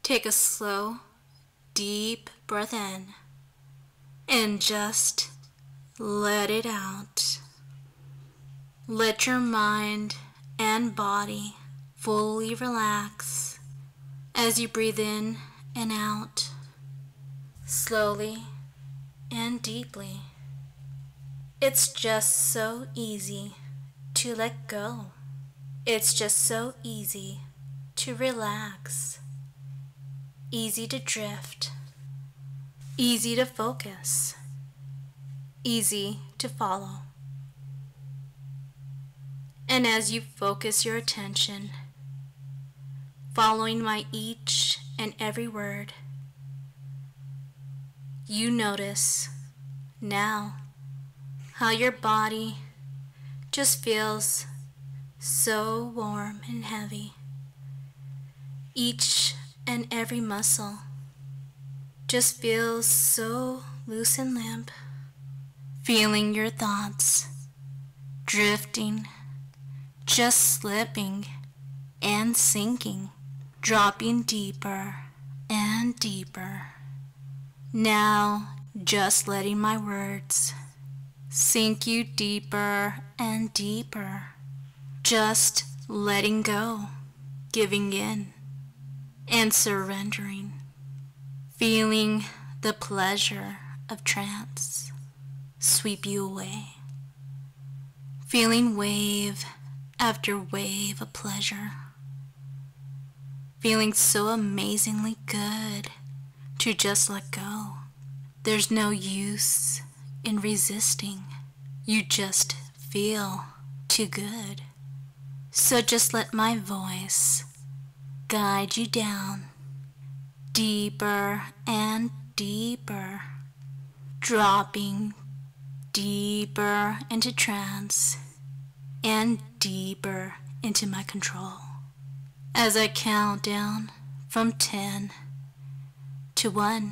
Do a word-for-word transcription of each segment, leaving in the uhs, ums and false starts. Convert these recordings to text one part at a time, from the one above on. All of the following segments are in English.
Take a slow, deep breath in and just let it out. Let your mind and body fully relax as you breathe in and out, slowly and deeply. It's just so easy to let go. It's just so easy to relax, easy to drift, easy to focus, easy to follow. And as you focus your attention, following my each and every word, you notice now how your body just feels so warm and heavy. Each and every muscle just feels so loose and limp. Feeling your thoughts drifting, just slipping and sinking, dropping deeper and deeper. Now just letting my words sink you deeper and deeper. Just letting go, giving in, and surrendering. Feeling the pleasure of trance sweep you away. Feeling wave after wave of pleasure. Feeling so amazingly good to just let go. There's no use in resisting. You just feel too good. So just let my voice guide you down, deeper and deeper, dropping deeper into trance and deeper into my control. As I count down from ten to one,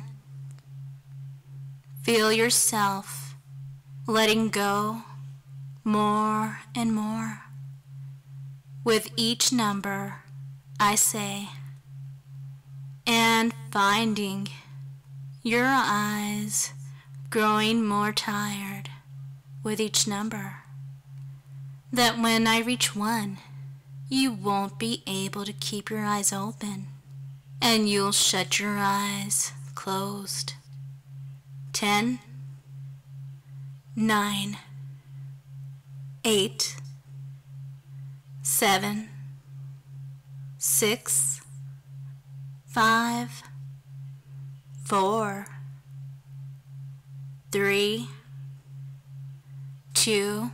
feel yourself letting go more and more. With each number I say, and finding your eyes growing more tired with each number, that when I reach one, you won't be able to keep your eyes open, and you'll shut your eyes closed. Ten, nine, eight, seven, six, five, four, three, two,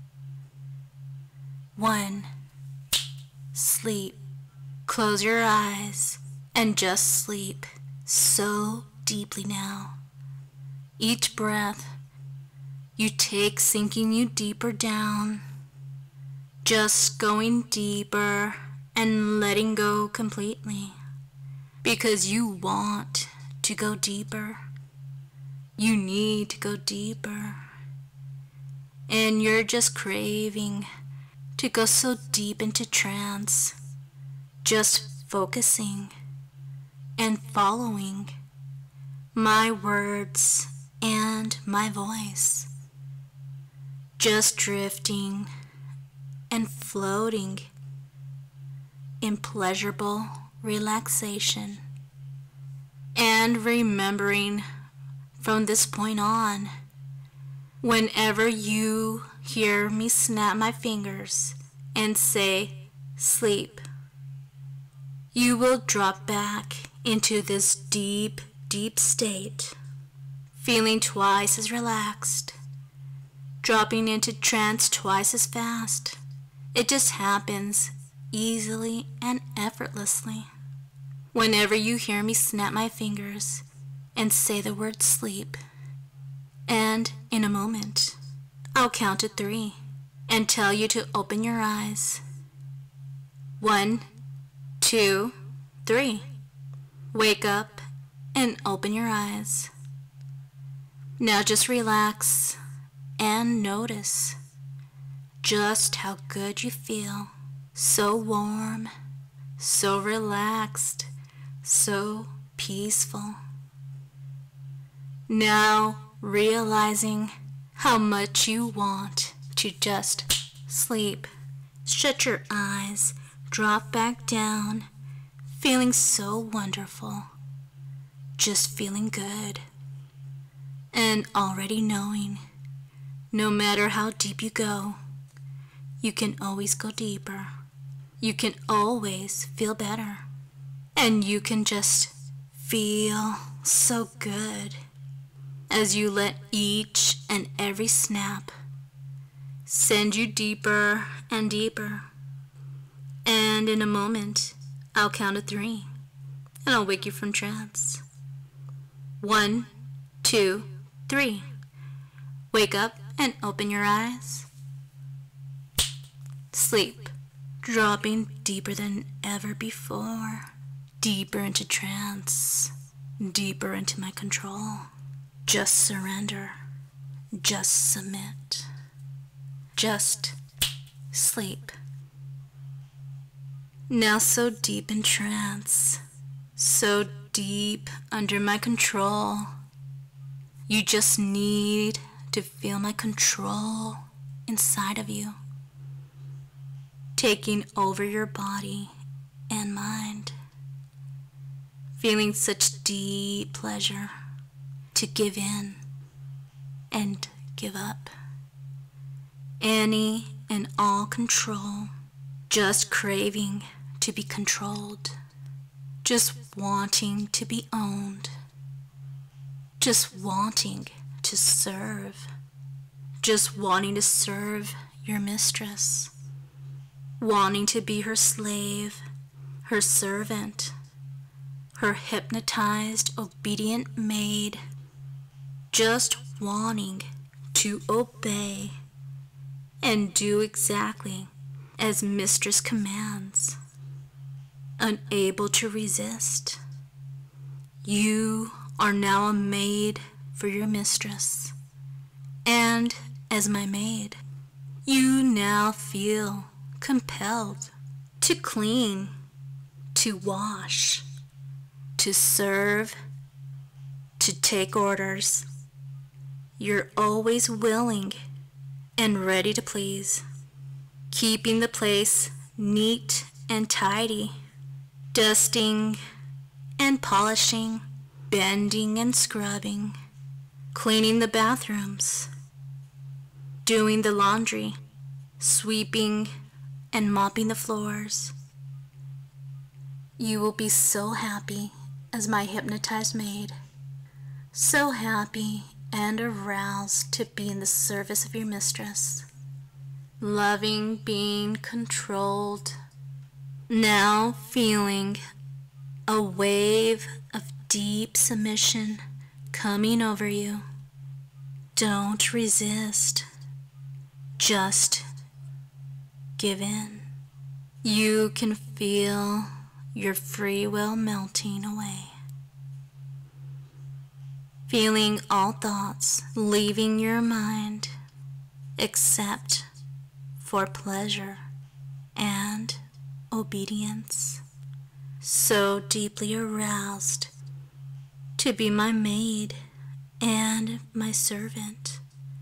one. Sleep. Close your eyes and just sleep so deeply now. Each breath you take sinking you deeper down, just going deeper and letting go completely, because you want to go deeper. You need to go deeper, and you're just craving to go so deep into trance, just focusing and following my words and my voice, just drifting and floating in pleasurable relaxation, and remembering from this point on, whenever you hear me snap my fingers and say, sleep, you will drop back into this deep, deep state, feeling twice as relaxed, dropping into trance twice as fast. It just happens easily and effortlessly. Whenever you hear me snap my fingers and say the word sleep, and in a moment, I'll count to three and tell you to open your eyes. One, two, three. Wake up and open your eyes. Now just relax and notice just how good you feel. So warm, so relaxed, so peaceful. Now realizing how much you want to just sleep, shut your eyes, drop back down, feeling so wonderful, just feeling good, and already knowing no matter how deep you go, you can always go deeper. You can always feel better. And you can just feel so good as you let each and every snap send you deeper and deeper. And in a moment, I'll count to three, and I'll wake you from trance. One, two, three. Wake up and open your eyes. Sleep, dropping deeper than ever before. Deeper into trance, deeper into my control. Just surrender, just submit, just sleep. Now so deep in trance, so deep under my control. You just need to feel my control inside of you, taking over your body and mind. Feeling such deep pleasure to give in and give up any and all control, just craving to be controlled, just wanting to be owned, just wanting to serve, just wanting to serve your mistress, wanting to be her slave, her servant, her hypnotized, obedient maid, just wanting to obey and do exactly as mistress commands, unable to resist. You are now a maid for your mistress, and as my maid, you now feel compelled to clean, to wash, to serve, to take orders. You're always willing and ready to please, keeping the place neat and tidy, dusting and polishing, bending and scrubbing, cleaning the bathrooms, doing the laundry, sweeping and mopping the floors. You will be so happy as my hypnotized maid, so happy and aroused to be in the service of your mistress, loving being controlled, now feeling a wave of deep submission coming over you. Don't resist, just give in. You can feel your free will melting away, feeling all thoughts leaving your mind except for pleasure and obedience, so deeply aroused to be my maid and my servant,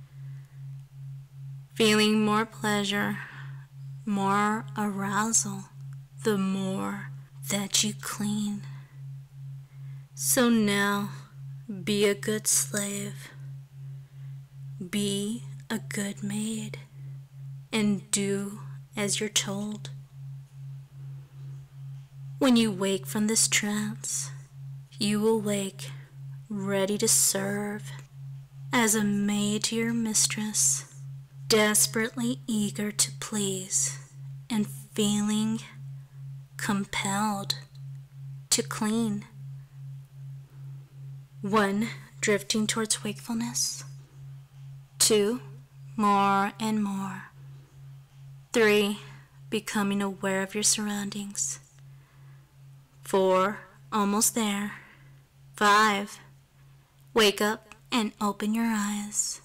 feeling more pleasure, more arousal, the more that you clean. So now, be a good slave, be a good maid, and do as you're told. When you wake from this trance, you will wake ready to serve as a maid to your mistress, desperately eager to please and feeling compelled to clean. One, drifting towards wakefulness. Two, more and more. Three, becoming aware of your surroundings. Four, almost there. Five, wake up and open your eyes.